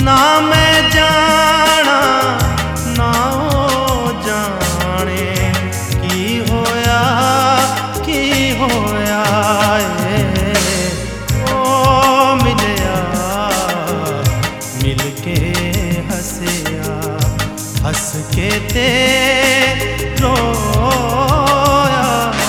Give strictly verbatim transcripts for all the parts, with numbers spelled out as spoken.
ना मैं जाना ना ओ जाने की होया की होया ए ओ मिलया मिलके हसया हस के ते रोया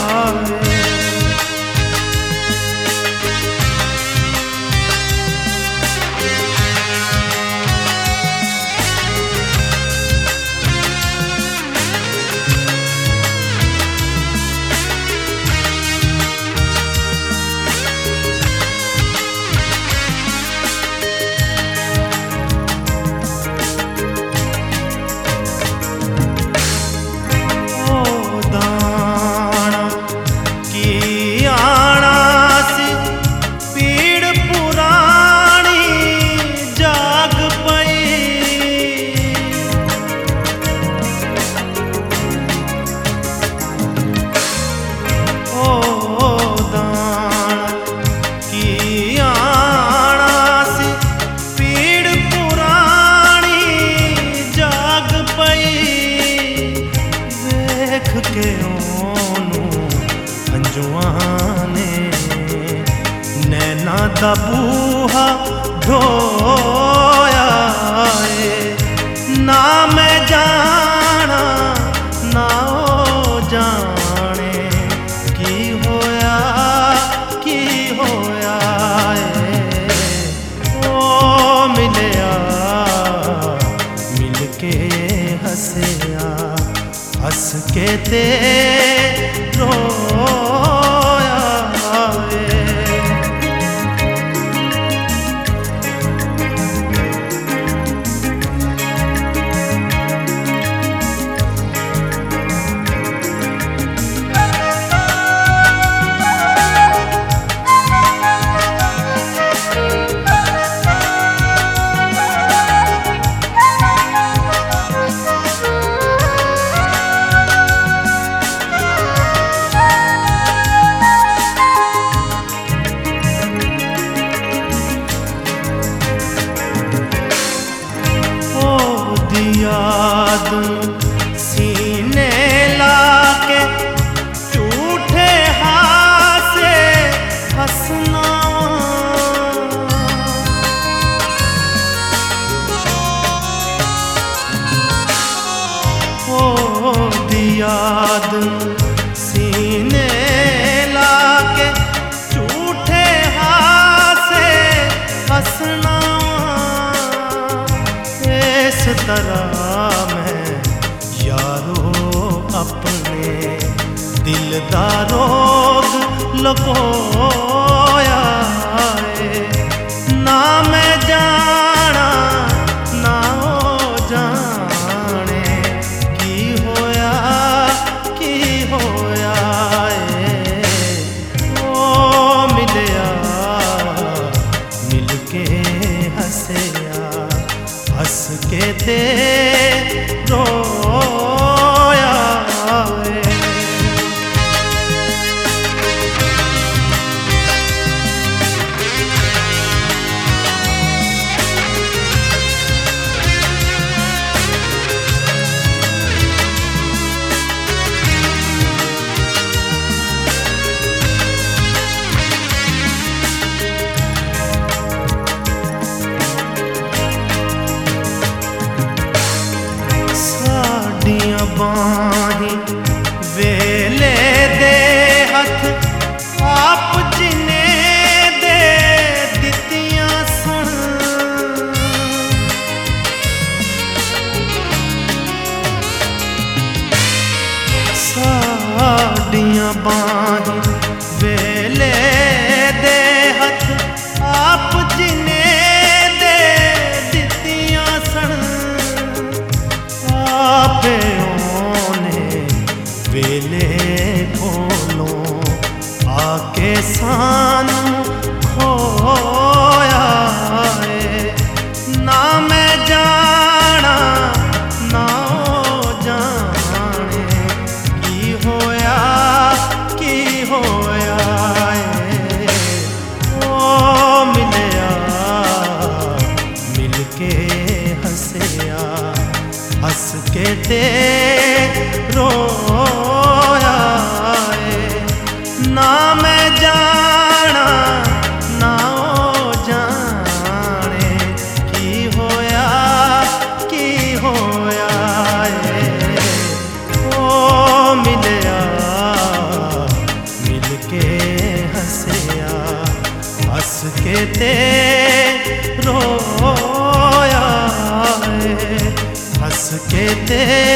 के ओनू हंजुआने नैना दा बूहा ढोया ना मैं जाना ना ओ जाने की होया की होया ओ मिलया मिलके हसया हस के ते रोया याद सीने लाके झूठे हासे हंसना ओ याद सीने लाके झूठे हासे हंसना इस तरह मैं यारो अपने दिल दा रोग लकोया ना मैं जाना ना ओ जाने की होया की होया ओ मिलया मिलके हसया हस के ते रोया बाही वेले दे हथ आप जिने दे दितियां सुन साडियां बाही वेले दे हथ आप जिने दे दितियां सन आपे वेले कोलो आके सानू खोया ना मैं जाना ना ओ जाने की होया की हंसिया हंस के ते रोया है। ना मैं जाना ना ओ जाने की होया की होया है। ओ मिलया मिल के हंसिया हंस के ते रोया है। हंस के ते